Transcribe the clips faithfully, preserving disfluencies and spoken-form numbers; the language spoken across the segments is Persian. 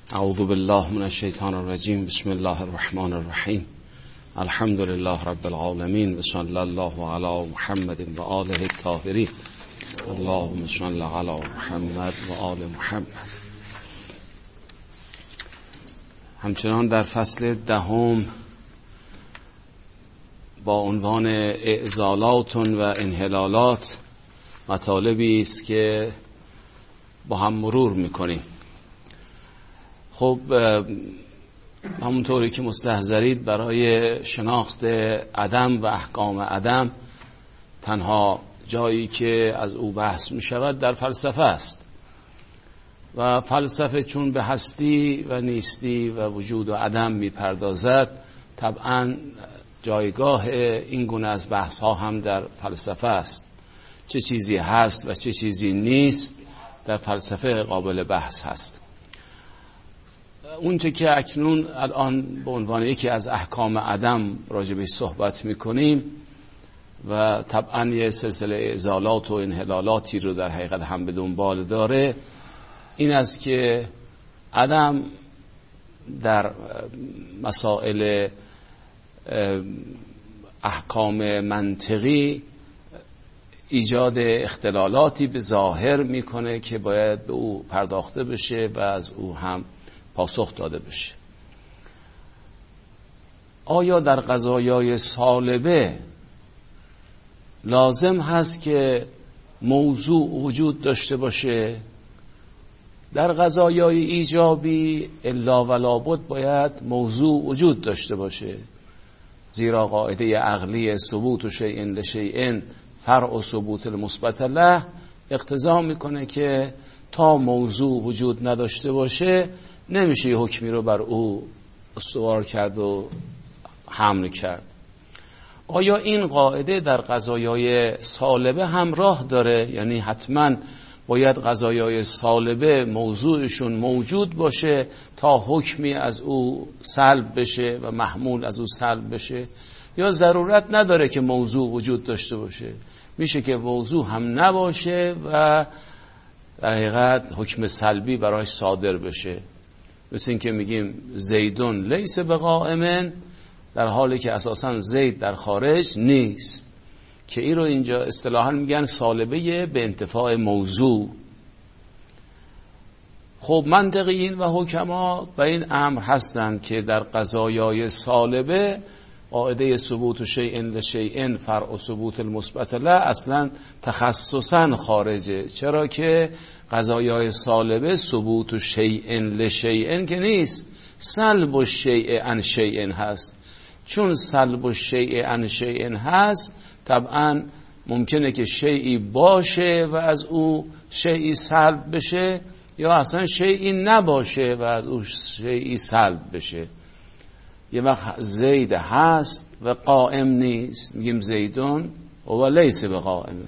اعوذ بالله من الشیطان الرجیم. بسم الله الرحمن الرحیم. الحمد لله رب العالمین و صلی الله علی محمد و آله الطاهرین. اللهم صل علی محمد و آل محمد. همچنان در فصل دهم با عنوان اعزالات و انحلالات مطالبی است که با هم مرور میکنیم. خب همونطوری که مستحضرید برای شناخت عدم و احکام عدم تنها جایی که از او بحث می شود در فلسفه است و فلسفه چون به هستی و نیستی و وجود و عدم می پردازد، طبعا جایگاه این گونه از بحث ها هم در فلسفه است. چه چیزی هست و چه چیزی نیست در فلسفه قابل بحث هست. اونچه که اکنون الان به عنوان یکی از احکام عدم راجع بهش صحبت میکنیم و طبعا یه سلسله اعزالات و انحلالاتی رو در حقیقت هم به دنبال داره، این است که عدم در مسائل احکام منطقی ایجاد اختلالاتی به ظاهر میکنه که باید به او پرداخته بشه و از او هم پاسخ داده بشه. آیا در قضایای سالبه لازم هست که موضوع وجود داشته باشه؟ در قضایای ایجابی الا و لابد باید موضوع وجود داشته باشه، زیرا قاعده عقلی ثبوت و شیء لشیء فرع و ثبوت المثبت له اقتضا میکنه که تا موضوع وجود نداشته باشه نمیشه حکمی رو بر او استوار کرد و حمل کرد. آیا این قاعده در قضایای سالبه هم راه داره؟ یعنی حتما باید قضایای سالبه موضوعشون موجود باشه تا حکمی از او سلب بشه و محمول از او سلب بشه، یا ضرورت نداره که موضوع وجود داشته باشه؟ میشه که موضوع هم نباشه و در حقیقت حکم سلبی برایش صادر بشه. مثل این که میگیم زیدون لیس بقائم، در حالی که اساسا زید در خارج نیست، که این رو اینجا اصطلاحا میگن سالبه به انتفاع موضوع. خب منطقیین و حکما به این امر هستند که در قضایای سالبه قاعده ثبوت شیء لشیء فرع ثبوت المثبت له اصلا تخصصا خارجه. چرا که قضایای سالبه ثبوت شیء لشیء که نیست، سلب الشیء عن شیء هست. چون سلب الشیء عن شیء هست، طبعا ممکنه که شیئی باشه و از او شیئی سلب بشه، یا اصلا شیئی نباشه و از او شیئی سلب بشه. یه وقت زید هست و قائم نیست، میگیم زیدون و لیس به قائمه.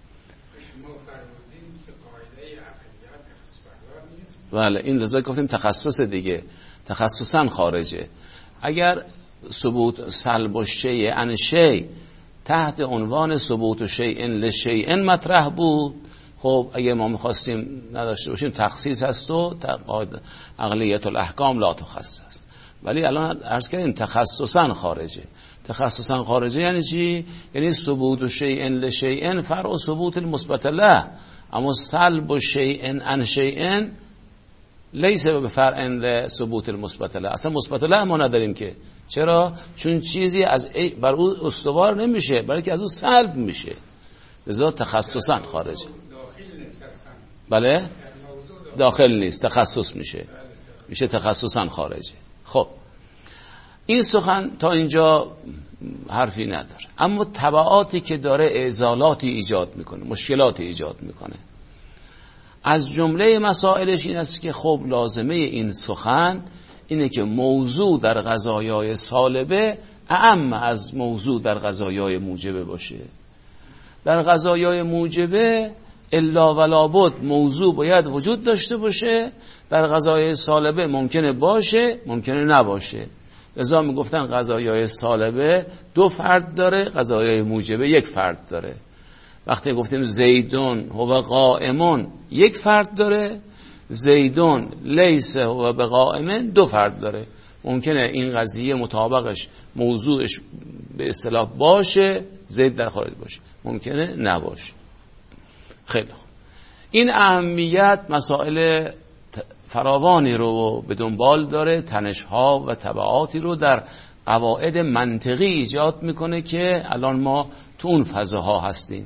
بله، این لذا گفتیم تخصص دیگه، تخصصا خارجه. اگر ثبوت سلب الشیء عن شیء تحت عنوان ثبوت شیء لشیء مطرح بود، خب اگه ما میخواستیم نداشته باشیم تخصیص هست و عقلیت الاحکام لا تخصص. ولی الان عرض کردیم تخصصا خارجه. تخصصا خارجه یعنی چی؟ یعنی ثبوت شیء لشیء فرع ثبوت المثبت له، اما سلب شیء عن شیء لیس بفرع لثبوت المثبت له. اصلا مثبت له ما نداریم که. چرا؟ چون چیزی از بر او استوار نمیشه، بلکه از او سلب میشه. لذا تخصصا خارجه. بله؟ داخل نیست، تخصص میشه. میشه تخصصا خارجه. خب این سخن تا اینجا حرفی نداره، اما تبعاتی که داره اعزالاتی ایجاد میکنه، مشکلاتی ایجاد میکنه. از جمله مسائلش این است که خب لازمه این سخن اینه که موضوع در قضایای سالبه اعم از موضوع در قضایای موجبه باشه. در قضایای موجبه الا ولا بد موضوع باید وجود داشته باشه، در قضایای سالبه ممکنه باشه ممکنه نباشه. لذا میگفتن قضایای سالبه دو فرد داره، قضایای موجبه یک فرد داره. وقتی گفتیم زیدون هو قائمون یک فرد داره، زیدون لیس و به قائمن دو فرد داره. ممکنه این قضیه مطابقش موضوعش به اصطلاح باشه، زید در خارج باشه، ممکنه نباشه. خیلی خوب. این اهمیت مسائل فراوانی رو به دنبال داره، تنش‌ها و تبعاتی رو در قواعد منطقی ایجاد میکنه که الان ما تو اون فضاها هستیم.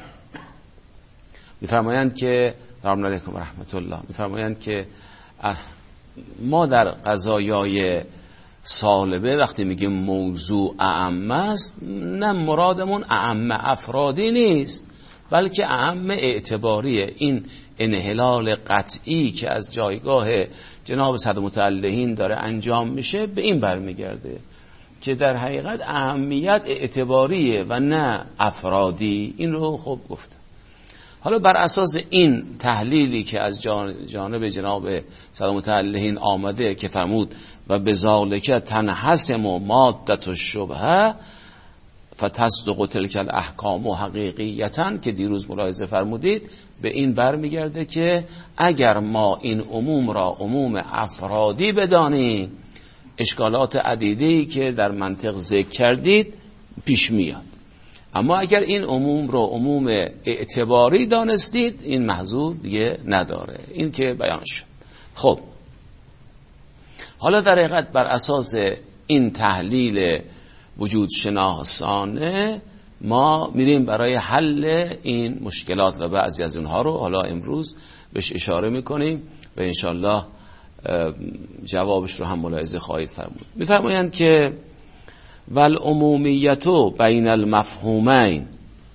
میفرمایند که سلام علیکم و رحمت الله، میفرمایند که ما در قضایای سالبه وقتی میگیم موضوع اعم است، نه مرادمون اعم افرادی نیست، بلکه اعم اعتباریه. این انحلال قطعی که از جایگاه جناب صدر متعلهین داره انجام میشه به این برمیگرده که در حقیقت اهمیت اعتباریه و نه افرادی. این رو خب گفتم. حالا بر اساس این تحلیلی که از جانب جناب صدر متعلهین آمده که فرمود و بذالک تنحسم و مادت الشبهه فتصدق تلک الاحکام و حقیقیتن که دیروز ملاحظه فرمودید، به این برمیگرده که اگر ما این عموم را عموم افرادی بدانیم، اشکالات عدیده‌ای که در منطق ذکر کردید پیش میاد. اما اگر این عموم رو عموم اعتباری دانستید، این محذور دیگه نداره. این که بیان شد. خب حالا در حقیقت بر اساس این تحلیل وجود شناسانه ما میریم برای حل این مشکلات و بعضی از اونها رو حالا امروز بهش اشاره میکنیم و انشالله جوابش رو هم ملاحظه خواهید فرمود. میفرمایند که والعمومیت بین المفهومین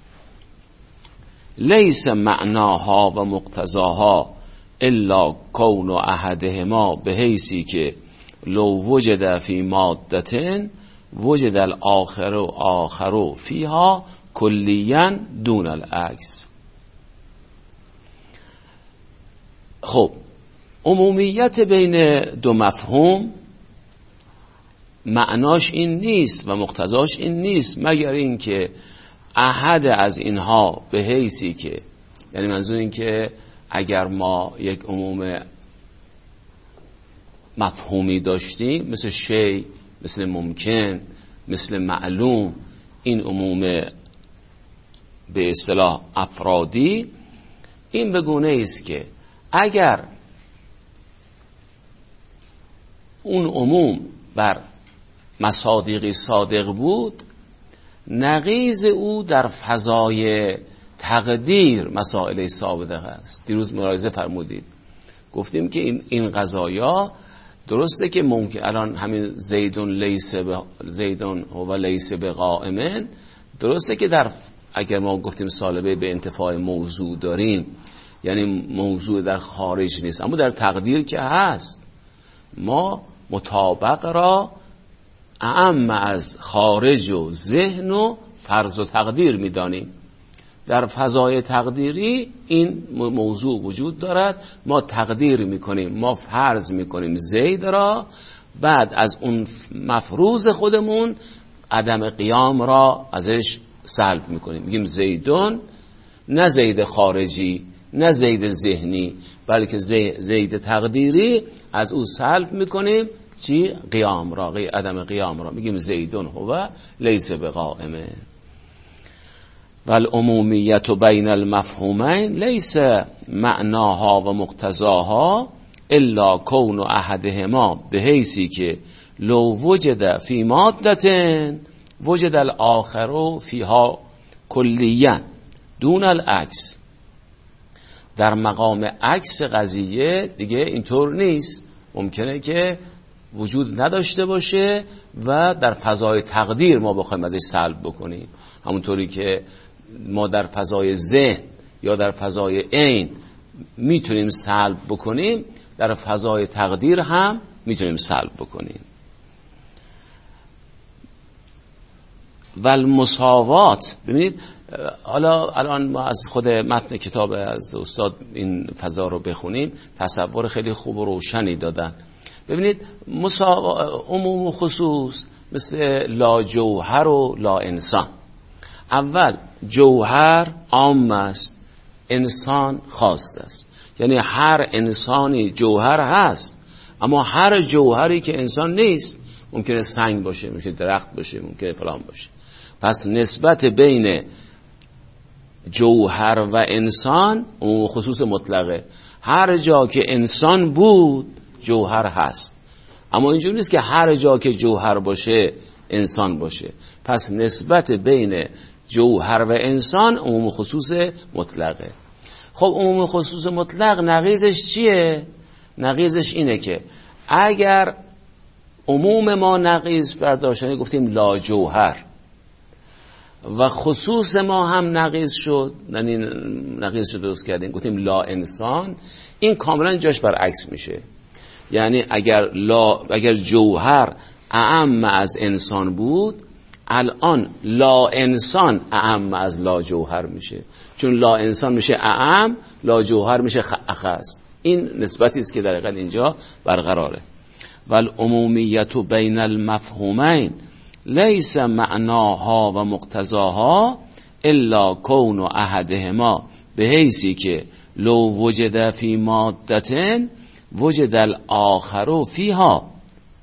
لیس معناها و مقتضاها الا کون احدهما به حیثی که لو وجد فی مادتن وجد الاخر و آخر فیها کلیا دون العکس. خب عمومیت بین دو مفهوم معناش این نیست و مقتضاش این نیست مگر این که احد از اینها به حیثی که، یعنی منظور این که اگر ما یک عموم مفهومی داشتیم مثل شی، مثل ممکن، مثل معلوم، این عموم به اصطلاح افرادی، این به گونه است که اگر اون عموم بر مصادیقی صادق بود، نقیض او در فضای تقدیر مسائل ثابته است. دیروز ملاحظه فرمودید، گفتیم که این این قضایا درسته که ممکن الان همین زیدون لیس به زیدون و لیس به قائمن، درسته که در اگر ما گفتیم سالبه به انتفاع موضوع داریم، یعنی موضوع در خارج نیست، اما در تقدیر که هست. ما مطابق را اعم از خارج و ذهن و فرض و تقدیر میدانیم. در فضای تقدیری این موضوع وجود دارد، ما تقدیر میکنیم، ما فرض میکنیم زید را، بعد از اون مفروض خودمون عدم قیام را ازش سلب میکنیم، میگیم زیدون، نه زید خارجی نه زید ذهنی، بلکه زید تقدیری از او سلب میکنیم. چی؟ قیام را، عدم قیام را، میگیم زیدون هو لیس بقائمه. والعمومیت بین المفهومین لیس معناها و مقتضاها الا کون احدهما به حیثی که لو وجد فی مادتن وجد الاخر فیها کلیا دون العکس. در مقام عکس قضیه دیگه اینطور نیست، ممکنه که وجود نداشته باشه و در فضای تقدیر ما بخوایم ازش سلب بکنیم، همونطوری که ما در فضای ذهن یا در فضای عین میتونیم سلب بکنیم، در فضای تقدیر هم میتونیم سلب بکنیم. و المساوات، ببینید حالا الان ما از خود متن کتاب از استاد این فضا رو بخونیم، تصور خیلی خوب و روشنی دادن. ببینید مساوا... عموم و خصوص مثل لا جوهر و لا انسان. اول جوهر عام است، انسان خاص است. یعنی هر انسانی جوهر هست، اما هر جوهری که انسان نیست. ممکنه سنگ باشه، ممکنه درخت باشه، ممکنه فلان باشه. پس نسبت بین جوهر و انسان اون خصوص مطلقه. هر جا که انسان بود جوهر هست، اما اینجوری نیست که هر جا که جوهر باشه انسان باشه. پس نسبت بین جوهر و انسان عموم خصوص مطلقه. خب عموم خصوص مطلق نقیضش چیه؟ نقیضش اینه که اگر عموم ما نقیض برداشتن گفتیم لا جوهر و خصوص ما هم نقیض شد، یعنی نقیض شد درست کردیم گفتیم لا انسان، این کاملا جاش برعکس میشه. یعنی اگر لا اگر جوهر اعم از انسان بود، الان لا انسان اعم از لا جوهر میشه، چون لا انسان میشه اعم، لا جوهر میشه اخص. این نسبتی است که در حقیقت اینجا برقراره. والعمومیت بین المفهومین لیس معناها و مقتضاها الا کون احدهما به حیثی که لو وجد فی مادتن وجد الاخر فیها.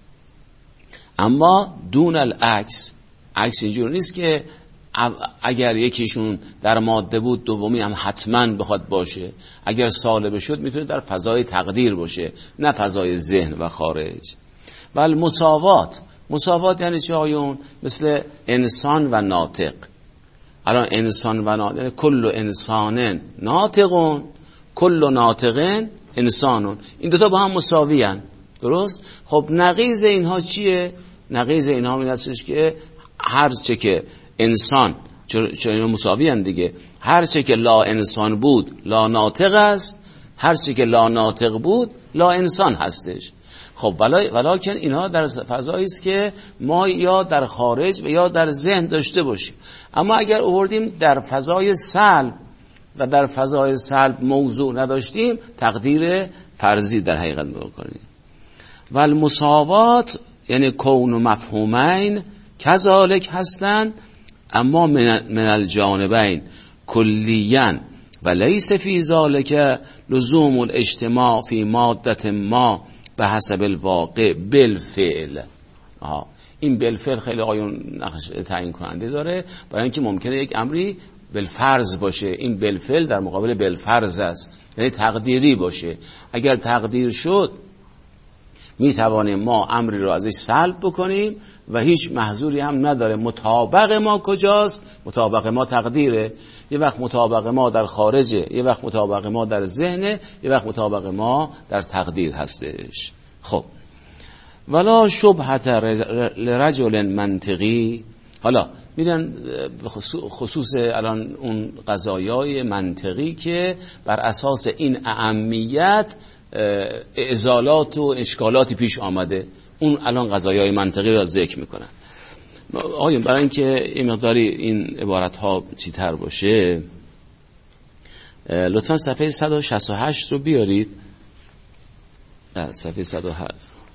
اما دون العکس، عکس اینجور نیست که اگر یکیشون در ماده بود دومی هم حتما بخواد باشه. اگر سالب شد میتونه در فضای تقدیر باشه، نه فضای ذهن و خارج. ولی مساوات، مساوات یعنی چه آیون؟ مثل انسان و ناطق. الان انسان و ناطق یعنی کل انسان ناطقون، کل ناطقن انسانون، این دوتا با هم مساوی هن. درست؟ خب نقیض اینها چیه؟ نقیض اینها این هستش که هر چه که انسان، چون اینا مساوی هن دیگه، هر چه که لا انسان بود لا ناطق است، هر چه که لا ناطق بود لا انسان هستش. خب ولیکن اینها در فضایی است که ما یا در خارج و یا در ذهن داشته باشیم. اما اگر آوردیم در فضای سلب و در فضای سلب موضوع نداشتیم، تقدیر فرضی در حقیقت می‌کنیم. و المساوات یعنی کون و مفهومین کذالک هستند، اما من الجانبین کلیاً و لیس فی ذالک لزوم الاجتماع فی مادت ما به حسب الواقع بالفعل. آها، این بالفعل خیلی آیون نقش تعیین کننده داره، برای اینکه ممکنه یک امری بالفرض باشه. این بالفعل در مقابل بالفرض است، یعنی تقدیری باشه. اگر تقدیر شد می توانیم ما امری رو ازش سلب بکنیم و هیچ محظوری هم نداره. مطابق ما کجاست؟ مطابق ما تقدیره. یه وقت مطابق ما در خارجه، یه وقت مطابق ما در ذهنه، یه وقت مطابق ما در تقدیر هستش. خب ولا شبهت لرجل منطقی. حالا میرن خصوص الان اون قضایای منطقی که بر اساس این اهمیت ازالات و اشکالاتی پیش آمده، اون الان قضایای منطقی را ذکر میکنن. آقایون برای اینکه این مقداری این عبارت ها چیتر باشه، لطفا صفحه صد و شصت و هشت رو بیارید. صفحه صد و هشت،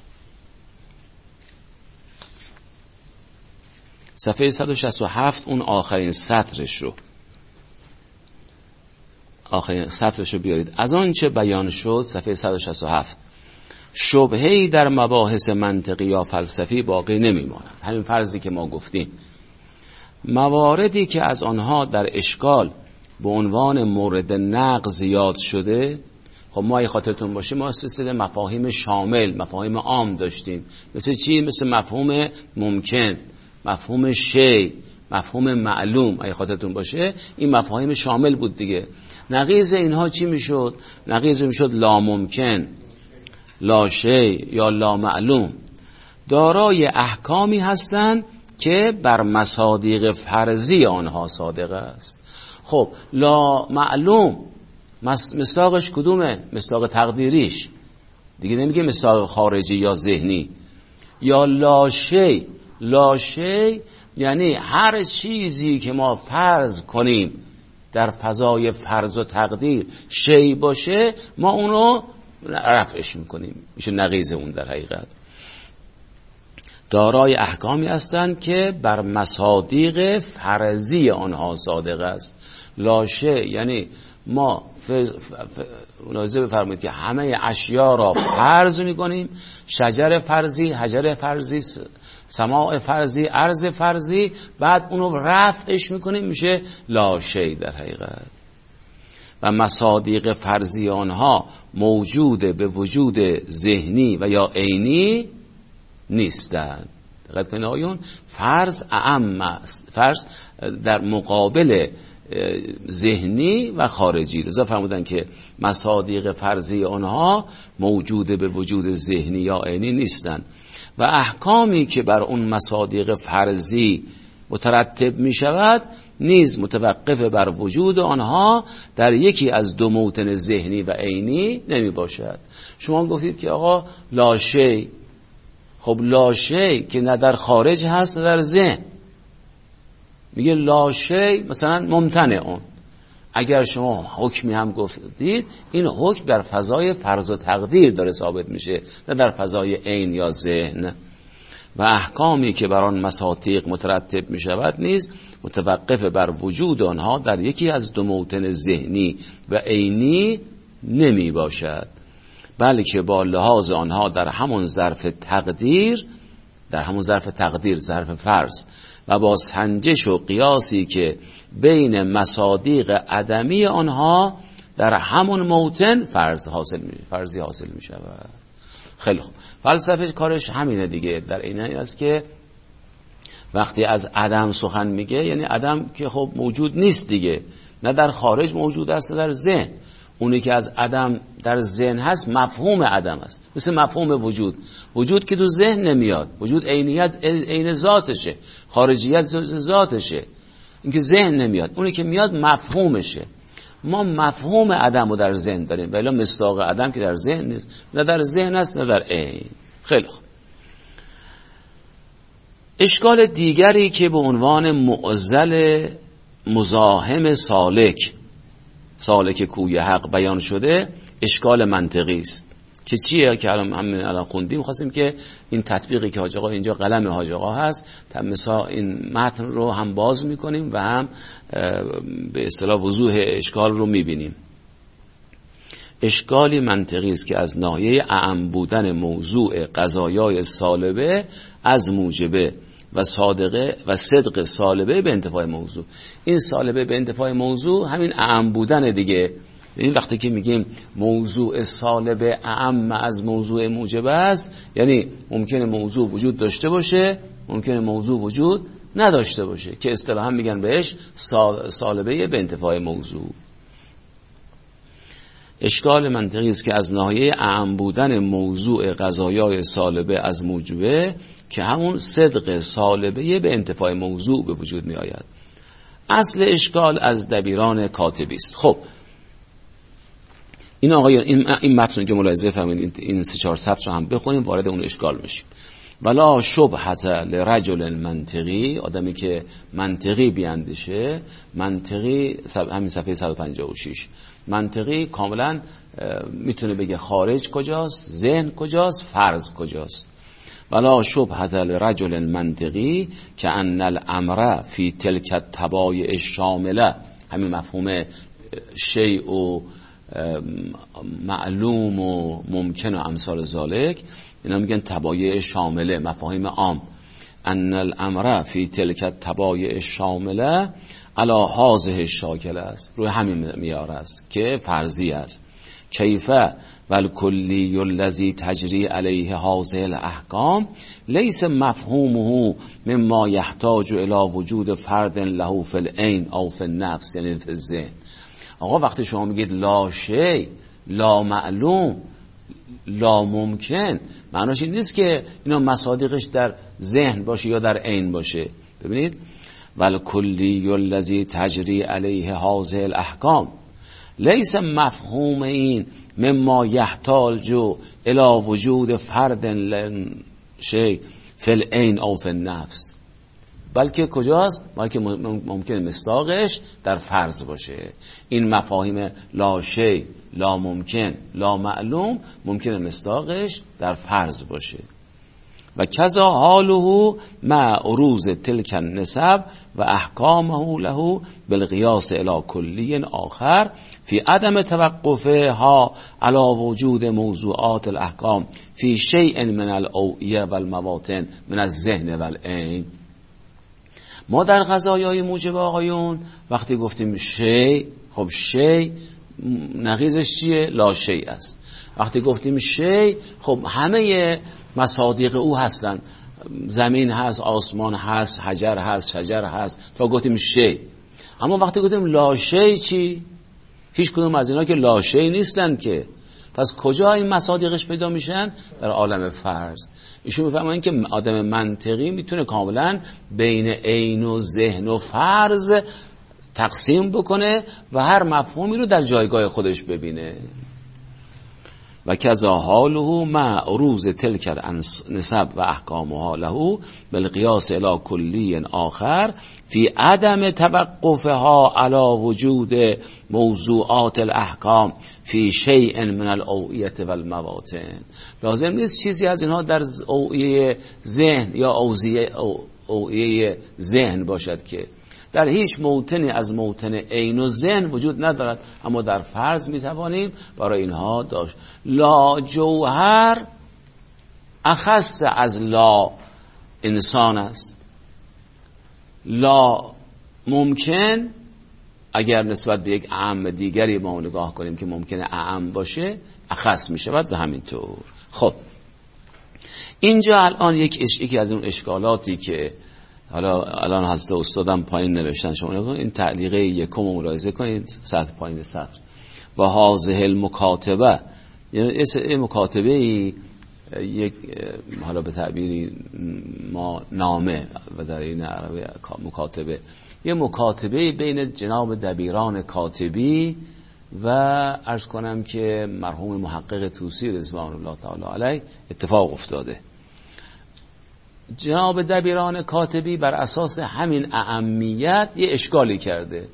صفحه صد و شصت و هفت، اون آخرین سطرش رو آخرین سطرش رو بیارید. از آن چه بیان شد، صفحه صد و شصت و هفت، شبهه‌ای در مباحث منطقی یا فلسفی باقی نمی‌ماند. همین فرضی که ما گفتیم، مواردی که از آنها در اشکال به عنوان مورد نقض یاد شده، خب ما اگه خاطرتون باشه ما سلسله مفاهیم شامل، مفاهیم عام داشتیم. مثل چی؟ مثل مفهوم ممکن، مفهوم شی، مفهوم معلوم. اگه خاطرتون باشه این مفاهیم شامل بود دیگه. نقیض اینها چی میشد؟ نقیض میشد لا ممکن، لا شی یا لا معلوم. دارای احکامی هستند که بر مصادیق فرضی آنها صادق است. خب لا معلوم مصداقش کدومه؟ مصداق تقدیریش دیگه، نمیگه مصداق خارجی یا ذهنی. یا لا شی، لا شی یعنی هر چیزی که ما فرض کنیم در فضای فرض و تقدیر شی باشه، ما اونو رفعش میکنیم، میشه نقیض اون. در حقیقت دارای احکامی هستند که بر مصادیق فرضی آنها صادق است. لاشه یعنی ما ملاحظه بفرمایید که همه اشیا را فرض میکنیم، شجر فرضی، حجر فرضی، سماع فرضی، ارض فرضی، بعد اونو رفعش میکنیم میشه لا شی در حقیقت. و مصادیق فرضی آنها موجود به وجود ذهنی و یا عینی نیستند. دقت کنید آیون فرض اعم است، فرض در مقابل ذهنی و خارجی. رضا فرمودن که مصادیق فرضی آنها موجود به وجود ذهنی یا عینی نیستند و احکامی که بر اون مصادیق فرضی مترتب می شود نیز متوقف بر وجود آنها در یکی از دو موطن ذهنی و عینی نمی باشد. شما گفتید که آقا لا شی، خب لا شی که نه در خارج هست نه در ذهن، میگه لا شی مثلا ممتنع اون. اگر شما حکمی هم گفتید این حکم در فضای فرض و تقدیر داره ثابت میشه، نه در فضای عین یا ذهن. و احکامی که بر آن مصادیق مترتب می شود نیز متوقف بر وجود آنها در یکی از دو موطن ذهنی و عینی نمی باشد، بلکه با لحاظ آنها در همون ظرف تقدیر، در همون ظرف تقدیر، ظرف فرض، و با سنجش و قیاسی که بین مصادیق عدمی آنها در همون موطن فرض حاصل می فرضی حاصل می شود. خیلی خوب، فلسفه کارش همینه دیگه. در این است که وقتی از عدم سخن میگه یعنی عدم که خب موجود نیست دیگه، نه در خارج موجود است نه در ذهن. اونی که از عدم در ذهن هست مفهوم عدم است، مثل مفهوم وجود. وجود که تو ذهن نمیاد، وجود عینیت عین ذاتشه، خارجیت ذاتشه، این که ذهن نمیاد. اونی که میاد مفهومشه. ما مفهوم عدم رو در ذهن داریم ولی مصداق عدم که در ذهن نیست، نه در ذهن است نه در عین. خیلی خوب. اشکال دیگری که به عنوان معضل مزاحم سالک سالک کوی حق بیان شده اشکال منطقی است که چیه که الان همین الان خوندیم. خواستیم که این تطبیقی که حاج آقا اینجا قلم حاج آقا هست مثلا این متن رو هم باز میکنیم و هم به اصطلاح وضوح اشکال رو میبینیم. اشکالی منطقی است که از ناحیه اعم بودن موضوع قضایای سالبه از موجبه و صادقه و صدق سالبه به انتفاع موضوع. این سالبه به انتفاع موضوع همین اعم بودن دیگه. این وقتی که میگیم موضوع سالبه اعم از موضوع موجبه است، یعنی ممکنه موضوع وجود داشته باشه، ممکنه موضوع وجود نداشته باشه، که اصطلاحا میگن بهش سالبه به انتفاع موضوع. اشکال منطقی است که از ناحیه اعم بودن موضوع قضایای سالبه از موجبه که همون صدق سالبه به انتفاع موضوع به وجود می آید. اصل اشکال از دبیران کاتبی است. خب این آقایان این این متن که ملاحظه فرمایید، این سه چهار سطر رو هم بخونیم وارد اون اشکال میشیم. ولا شبهه لرجل منطقی، آدمی که منطقی بیاندیشه، منطقی همین صفحه صد و پنجاه و شش، منطقی کاملا میتونه بگه خارج کجاست، ذهن کجاست، فرض کجاست. ولا شبهه لرجل منطقی که ان الامر فی تلک التبایع الشامله، همین مفهوم شیء و معلوم و ممکن و امثال ذالک، اینا میگن تبایع شامله، مفاهیم عام. ان الامر فی تلک التبایع الشامله علی هذه الشاکله است، روی همین معیار است که فرضی است. کیفه والکلی الذی تجری علیه هذه الاحکام لیس مفهومه مما یحتاج الی وجود فرد له فی العین او فی النفس، یعنی فی الذهن. آقا وقتی شما میگید لا شی، لا معلوم، لا ممکن، معناش این نیست که اینا مصادیقش در ذهن باشه یا در عین باشه. ببینید والکلی الذی تجری علیه هذه الاحکام لیس مفهوم این مما یحتاج الی وجود فرد شی فی العین او فی النفس، بلکه کجاست؟ بلکه ممکن مصداقش در فرض باشه. این مفاهیم لا شی، لا ممکن، لا معلوم ممکن مصداقش در فرض باشه. و کذا حاله مع عروض تلک النسب و احکامه له بالقیاس الی کلی آخر فی عدم توقفها علی وجود موضوعات الاحکام فی شیء من الاوعیه و المواطن من الذهن و العین. ما در قضایای موجب آقایون وقتی گفتیم شی، خب شی نقیضش چیه؟ لا شی است. وقتی گفتیم شی، خب همه مصادیق او هستن، زمین هست، آسمان هست، حجر هست، شجر هست، تا گفتیم شی. اما وقتی گفتیم لا شی چی؟ هیچ کدوم از اینا که لا شی نیستن که. پس کجا این مصادیقش پیدا میشن؟ در عالم فرض. ایشون میفهمن که آدم منطقی میتونه کاملا بین عین و ذهن و فرض تقسیم بکنه و هر مفهومی رو در جایگاه خودش ببینه. و کذا حاله مع عروض تلک النسب و احکامها له بالقیاس الی کلی آخر فی عدم توقفها علی وجود موضوعات الاحکام فی شیء من الاوعیه و المواطن. لازم نیست چیزی از اینها در اوعیه ذهن یا اوعیه ذهن باشد که در هیچ موطنی از موطن عین و ذهن وجود ندارد، اما در فرض میتوانیم برای اینها داشت. لا جوهر اخص از لا انسان است. لا ممکن اگر نسبت به یک اعم دیگری ما نگاه کنیم که ممکنه اعم باشه اخص میشود و همینطور. خب اینجا الان یک اش... یکی از اون اشکالاتی که حالا الان هست استادم پایین نوشتن، شما نگاه این تعلیقه یکم رو ملاحظه کنید، سطح پایین سطر و هذه المکاتبه، یعنی این مکاتبه ای یک حالا به تعبیری ما نامه و در این عربی مکاتبه، یه مکاتبه بین جناب دبیران کاتبی و عرض کنم که مرحوم محقق طوسی رضوان الله تعالی علیه اتفاق افتاده. جناب دبیران کاتبی بر اساس همین اهمیت یه اشکالی کرده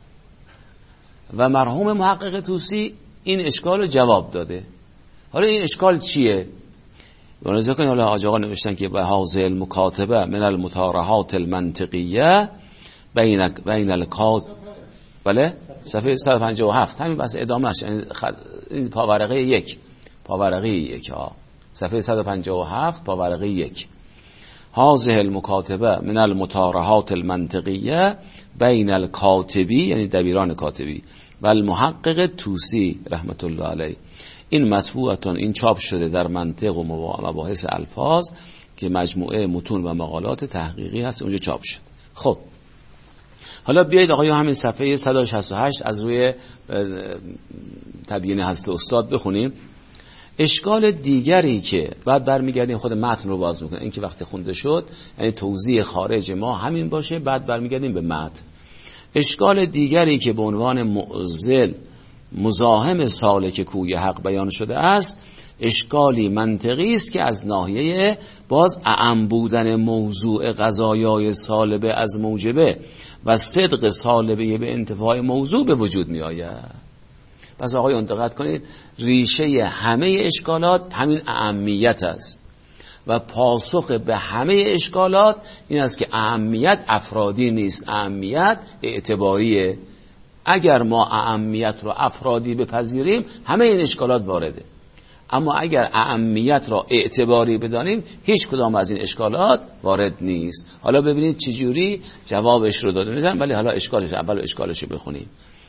و مرحوم محقق طوسی این اشکال رو جواب داده. حالا این اشکال چیه؟ ملاحظه کنید، حالا حاج آقا نوشتن که به هذه المکاتبه من المطارحات المنطقیه بین بین الکات، بله صفحه صد و پنجاه و هفت، همین بس ادامهش، این پاورقه یک، پاورقه یک ها، صفحه صد و پنجاه و هفت پاورقه یک. هذه المکاتبه من المطارحات المنطقیه بین الکاتبی، یعنی دبیران کاتبی، و المحقق طوسی رحمت الله علیه. این مطبوعتون، این چاپ شده در منطق و مباحث الفاظ که مجموعه متون و مقالات تحقیقی هست، اونجا چاپ شد. خب حالا بیایید آقایون همین صفحه صد و شصت و هشت از روی تبیین حضرت استاد بخونیم. اشکال دیگری که بعد برمیگردیم خود متن رو باز میکنیم، این که وقتی خونده شد یعنی توضیح خارج ما همین باشه، بعد برمیگردیم به متن. اشکال دیگری که به عنوان معضل مزاحم سالک کوی حق بیان شده است، اشکالی منطقی است که از ناحیه باز اعم بودن موضوع قضایای سالبه از موجبه و صدق سالبه به انتفاع موضوع به وجود می آید. پس آقایون دقت کنید، ریشه همه اشکالات همین اهمیت است و پاسخ به همه اشکالات این است که اهمیت افرادی نیست، اهمیت اعتباریه. اگر ما اهمیت رو افرادی بپذیریم همه این اشکالات وارده، اما اگر اهمیت را اعتباری بدانیم هیچ کدام از این اشکالات وارد نیست. حالا ببینید چجوری جوابش رو داده میدن، ولی حالا اشکالش اول اشکالش رو بخونیم.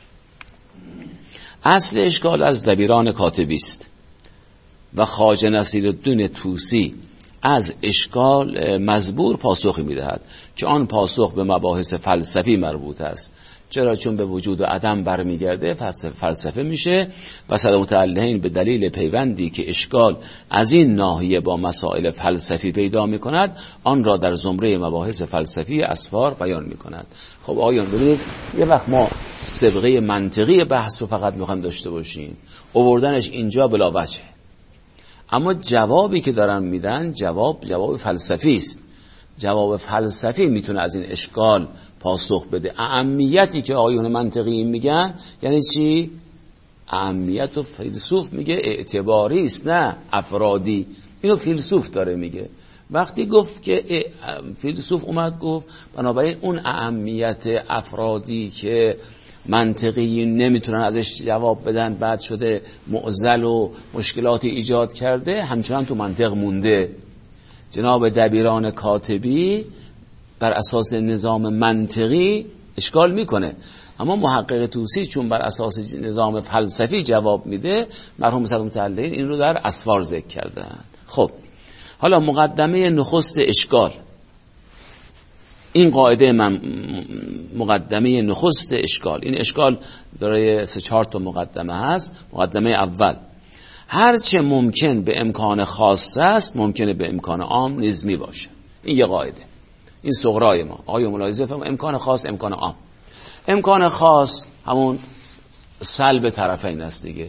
اصل اشکال از دبیران کاتبی است و خواجه نصیرالدین طوسی از اشکال مزبور پاسخی میدهد که آن پاسخ به مباحث فلسفی مربوط است. چرا؟ چون به وجود و عدم برمیگرده، فلسفه میشه و صد متعلقین به دلیل پیوندی که اشکال از این ناحیه با مسائل فلسفی پیدا میکند آن را در زمره مباحث فلسفی اسفار بیان میکند. خب آیان ببینید، یه وقت ما سابقه منطقی بحث رو فقط میخوایم داشته باشیم، آوردنش اینجا بلا وجه، اما جوابی که دارن میدن جواب جواب فلسفی است. جواب فلسفی میتونه از این اشکال پاسخ بده. اهمیتی که آیون منطقی میگن یعنی چی؟ اهمیت و فیلسوف میگه اعتباری است، نه افرادی. اینو فیلسوف داره میگه. وقتی گفت که فیلسوف اومد گفت بنابراین اون اهمیت افرادی که منطقی نمیتونن ازش جواب بدن بعد شده معضل و مشکلاتی ایجاد کرده، همچنان تو منطق مونده. جناب دبیران کاتبی بر اساس نظام منطقی اشکال میکنه، اما محقق طوسی چون بر اساس نظام فلسفی جواب میده، مرحوم صدر متعلقین این رو در اسفار ذکر کردن. خب حالا مقدمه نخست اشکال، این قاعده من مقدمه نخست اشکال، این اشکال داره سه چهار تا مقدمه هست. مقدمه اول، هرچه ممکن به امکان خاص است ممکنه به امکان عام نیز می باشه. این یه قاعده، این صغرای ما. آقای ملاحظه فهم امکان خاص امکان عام. امکان خاص همون سلب طرفین است دیگه،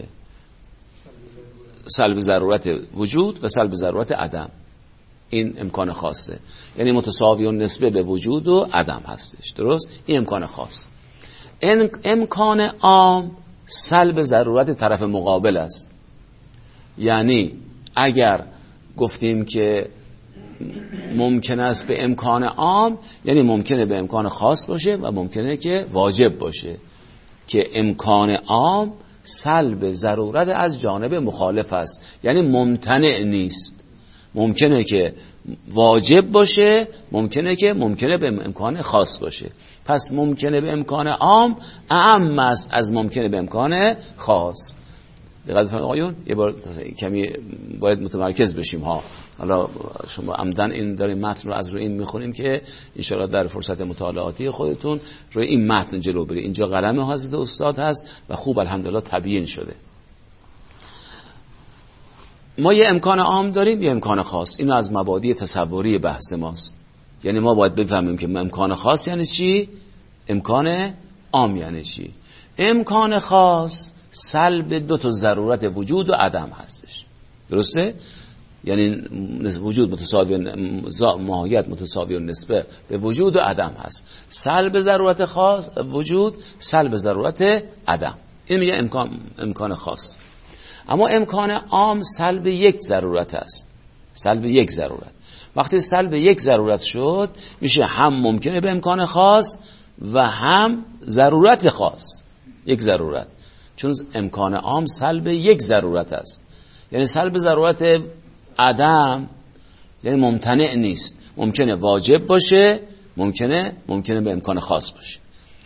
سلب ضرورت وجود و سلب ضرورت عدم. این امکان خاصه، یعنی متساوی و نسبه به وجود و عدم هستش. درست؟ این امکان خاص. این امکان عام سلب ضرورت طرف مقابل است. یعنی اگر گفتیم که ممکن است به امکان عام، یعنی ممکنه به امکان خاص باشه و ممکنه که واجب باشه، که امکان عام سلب ضرورت از جانب مخالف است، یعنی ممتنع نیست. ممکنه که واجب باشه، ممکنه که ممکنه به امکان خاص باشه. پس ممکنه به امکان عام اعم است از ممکنه به امکان خاص. دقت فرمایید آقایون، یه بار کمی باید متمرکز بشیم ها. حالا شما عمدن این داریم متن رو از روی این میخونیم که ان شاءالله در فرصت مطالعاتی خودتون روی این متن جلو برید. اینجا قلم حضرت استاد هست و خوب الحمدلله تبیین شده. ما یه امکان عام داریم، یه امکان خاص. اینو از مبادی تصوری بحث ماست. یعنی ما باید بفهمیم که امکان خاص یعنی چی، امکان عام یعنی چی. امکان خاص سلب دو تا ضرورت وجود و عدم هستش. درسته؟ یعنی وجود متساوی، ماهیت متساوی و نسبه به وجود و عدم هست. سلب ضرورت خاص وجود، سلب ضرورت عدم. این میگه امکان امکان خاص. اما امکان عام سلب یک ضرورت است. سلب یک ضرورت. وقتی سلب یک ضرورت شد میشه هم ممکنه به امکان خاص و هم ضرورت خاص. یک ضرورت، چون امکان عام سلب یک ضرورت است. یعنی سلب ضرورت عدم یعنی ممتنع نیست، ممکنه واجب باشه، ممکنه ممکنه به امکان خاص باشه.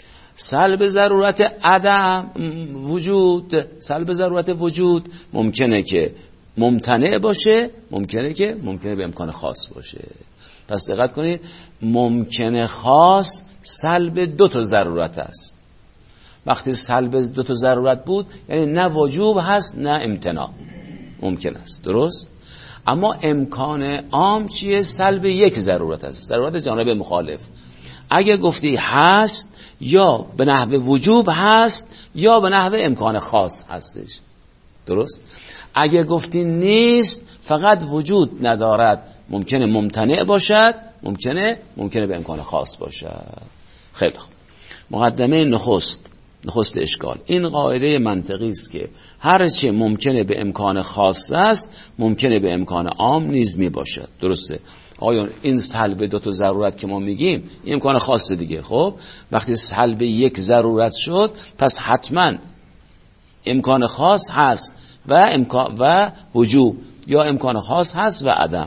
سلب ضرورت عدم وجود، سلب ضرورت وجود ممکنه که ممتنع باشه، ممکنه که ممکنه به امکان خاص باشه. پس دقت کنید، ممکنه خاص سلب دو تا ضرورت است. وقتی سلب دو تا ضرورت بود یعنی نه وجوب هست نه امتناع، ممکن است. درست؟ اما امکان عام چیه؟ سلب یک ضرورت است، ضرورت جانب مخالف. اگه گفتی هست یا به نحو وجوب هست یا به نحو امکان خاص هستش. درست؟ اگه گفتی نیست فقط وجود ندارد، ممکنه ممتنع باشد، ممکنه ممکنه به امکان خاص باشد. خیلی خوب. مقدمه نخست، نخست اشکال، این قاعده منطقی است که هر چه ممکنه به امکان خاص است ممکنه به امکان عام نیز می باشد. درسته؟ آیا این سلب دو تا ضرورت که ما میگیم این امکان خاصه دیگه. خب وقتی سلب یک ضرورت شد پس حتما امکان خاص هست و امکان و وجوب، یا امکان خاص هست و عدم.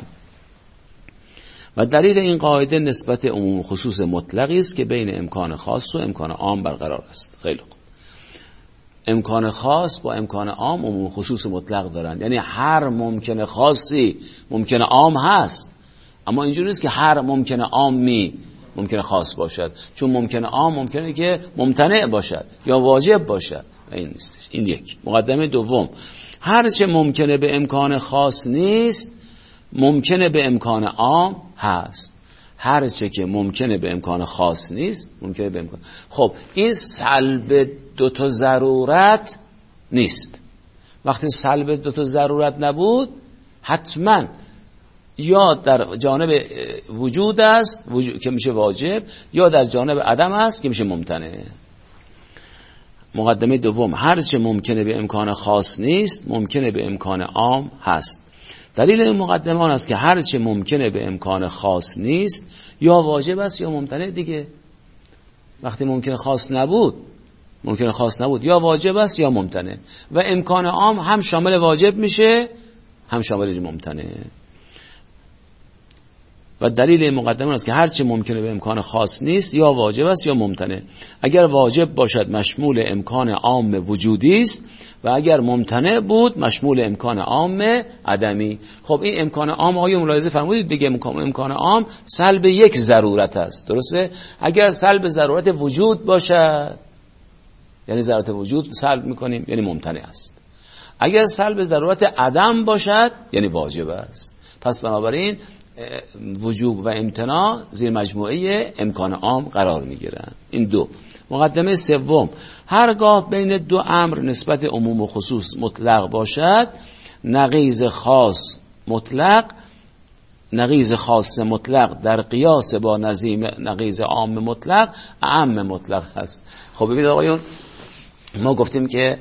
و دلیل این قاعده نسبت عموم خصوص مطلقی است که بین امکان خاص و امکان عام برقرار است. خیلی خوب. امکان خاص با امکان عام عموم خصوص مطلق دارند، یعنی هر ممکن خاصی ممکن عام هست، اما اینجوری نیست که هر ممکن عامی ممکن خاص باشد، چون ممکن عام ممکنه که ممتنع باشد یا واجب باشد. این نیستش. این یک. مقدمه دوم، هر چه ممکنه به امکان خاص نیست ممکنه به امکان عام هست. هر چه که ممکنه به امکان خاص نیست ممکنه به امکان. خب این سلب دو تا ضرورت نیست. وقتی سلب دو تا ضرورت نبود حتما یا در جانب وجود است وجود که میشه واجب، یا در جانب عدم است که میشه ممتنع. مقدمه دوم، هر چه ممکنه به امکان خاص نیست ممکنه به امکان عام هست. دلیل این مقدمه آن است که هر چه ممکنه به امکان خاص نیست یا واجب است یا ممتنع دیگه. وقتی ممکن خاص نبود ممکن خاص نبود یا واجب است یا ممتنع، و امکان عام هم شامل واجب میشه هم شامل ممتنع. و دلیل این مقدمه است که هر چه ممکنه به امکان خاص نیست یا واجب است یا ممتنع. اگر واجب باشد مشمول امکان عام وجودی است و اگر ممتنع بود مشمول امکان عام عدمی. خب این امکان عام آیا ملاحظه فرمودید بگه امکان امکان عام سلب یک ضرورت است، درسته؟ اگر سلب ضرورت وجود باشد یعنی ضرورت وجود سلب میکنیم یعنی ممتنع است. اگر سلب ضرورت عدم باشد یعنی واجب است. پس بنابراین وجوب و امتناع زیر مجموعه امکان عام قرار میگیرن. این دو. مقدمه سوم، هرگاه بین دو امر نسبت عموم و خصوص مطلق باشد، نقیض خاص مطلق نقیض خاص مطلق در قیاس با نظیم نقیض عام مطلق اعم مطلق هست. خب ببینید آقایون، ما گفتیم که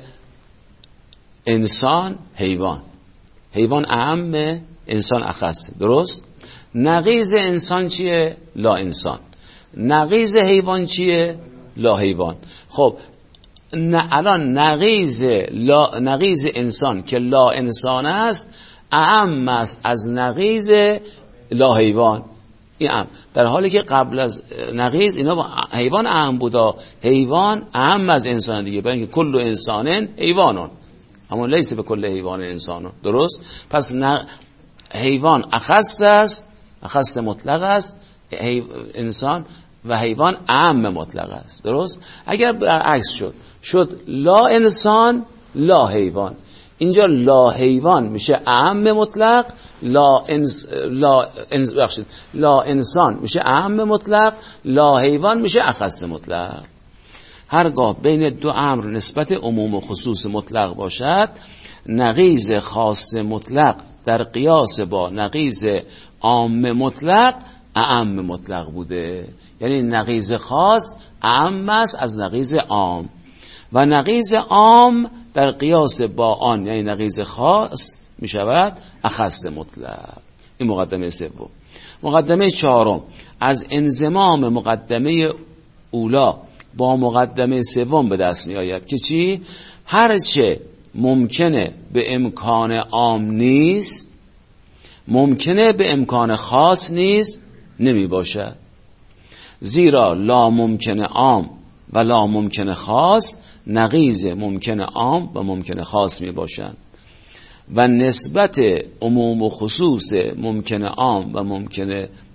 انسان حیوان، حیوان اعم، انسان اخص، درست؟ نقیض انسان چیه؟ لا انسان. نقیض حیوان چیه؟ لا حیوان. خب نه الان نقیض لا نقیض انسان که لا انسان است اعم است از نقیض لا حیوان. این اعم، در حالی که قبل از نقیض اینا حیوان اعم بودا، حیوان اعم از انسان دیگه، برای اینکه کل انسانن حیوانون اما لیس به کل حیوان انسانون، درست؟ پس ن... حیوان اخص است، اخص مطلق است، حی... انسان و حیوان اعم مطلق است، درست؟ اگر برعکس شد شد لا انسان لا حیوان، اینجا لا حیوان میشه اعم مطلق، لا انس... لا انس... بخشید لا انسان میشه اعم مطلق، لا حیوان میشه اخص مطلق. هرگاه بین دو امر نسبت عموم و خصوص مطلق باشد، نقیض خاص مطلق در قیاس با نقیض عام مطلق اعم مطلق بوده. یعنی نقیض خاص اعم است از نقیض عام و نقیض عام در قیاس با آن یعنی نقیض خاص می شود اخص مطلق. این مقدمه سوم. مقدمه چهارم، از انضمام مقدمه اولا با مقدمه سوم به دست می آید که چی؟ هرچه ممکنه به امکان عام نیست ممکنه به امکان خاص نیست نمی باشد. زیرا لا ممکن عام و لا ممکن خاص نقیض ممکن عام و ممکن خاص می باشند و نسبت عموم و خصوص ممکن عام و ممکن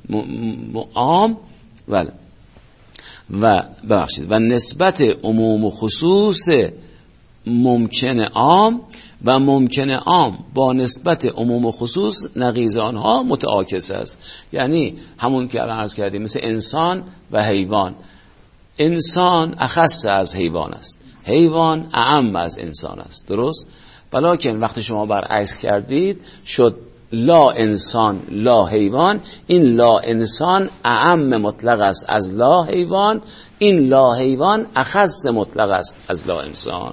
عام و و ببخشید و نسبت عموم و خصوص ممکن عام و ممکن عام با نسبت عموم و خصوص نقیض آنها متعاکس است. یعنی همون که الان عرض کردیم، مثل انسان و حیوان، انسان اخص از حیوان است، حیوان اعم از انسان است، درست؟ ولکن وقتی شما برعکس کردید شد لا انسان لا حیوان، این لا انسان اعم مطلق است از لا حیوان، این لا حیوان اخص مطلق است از لا انسان.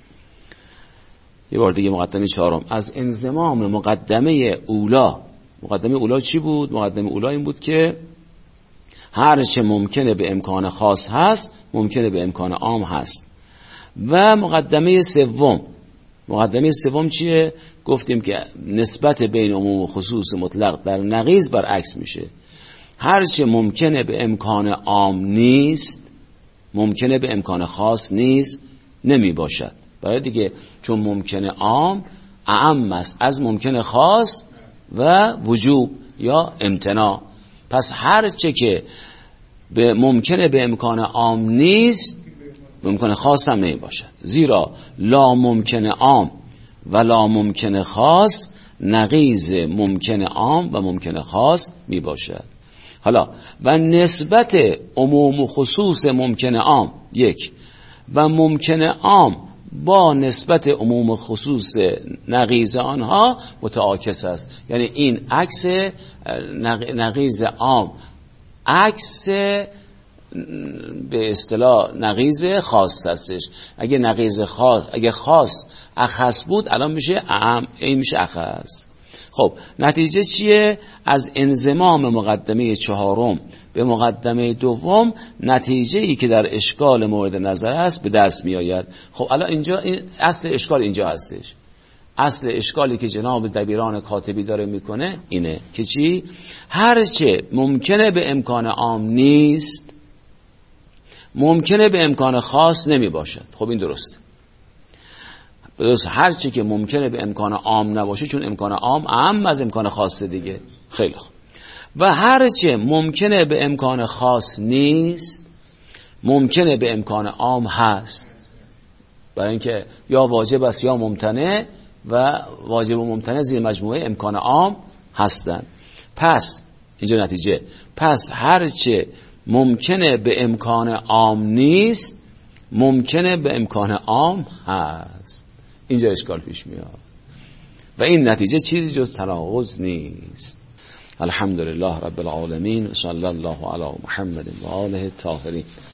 یه بار دیگه مقدمه چهارم، از انضمام مقدمه اولا. مقدمه اولا چی بود؟ مقدمه اولا این بود که هر چه ممکنه به امکان خاص هست ممکنه به امکان عام هست. و مقدمه سوم، مقدمه سوم چیه؟ گفتیم که نسبت بین عموم و خصوص مطلق در نقیض برعکس میشه. هر چه ممکنه به امکان عام نیست ممکنه به امکان خاص نیست نمی باشد. برای دیگه چون ممکن عام اعم است از ممکن خاص و وجوب یا امتناع، پس هر چه که به ممکنه به امکان عام نیست ممکن خاص هم نمی باشد. زیرا لا ممکن عام و لا ممکن خاص نقیض ممکن عام و ممکن خاص می باشد. حالا و نسبت عموم و خصوص ممکن عام یک و ممکن عام با نسبت عموم و خصوص نقیض آنها متعاکس است. یعنی این عکس نقیض عام عکس به اصطلاح نقیض خاص هستش. اگه نقیض خاص اگه خاص اخص بود الان میشه عام، این میشه اخص. خب نتیجه چیه؟ از انضمام مقدمه چهارم به مقدمه دوم نتیجه ای که در اشکال مورد نظر است به دست می آید. خب الان اینجا این اصل اشکال اینجا هستش. اصل اشکالی که جناب دبیران کاتبی داره میکنه اینه که چی؟ هرچه ممکنه به امکان عام نیست ممکنه به امکان خاص نمی باشد. خب این درسته. درست، هرچی که ممکنه به امکان عام نباشه، چون امکان عام اهم از امکان خاص دیگه. خیلی خوب. و هرچی ممکنه به امکان خاص نیست ممکنه به امکان عام هست، برای اینکه یا واجب است یا ممتنع و واجب و ممتنع زیر مجموعه امکان عام هستند. پس اینجا نتیجه، پس هرچی ممکنه به امکان عام نیست ممکنه به امکان عام هست. اینجا اشکال پیش میاد و این نتیجه چیزی جز تناقض نیست. الحمدلله رب العالمین، صلی الله علی محمد و آله الطاهرین.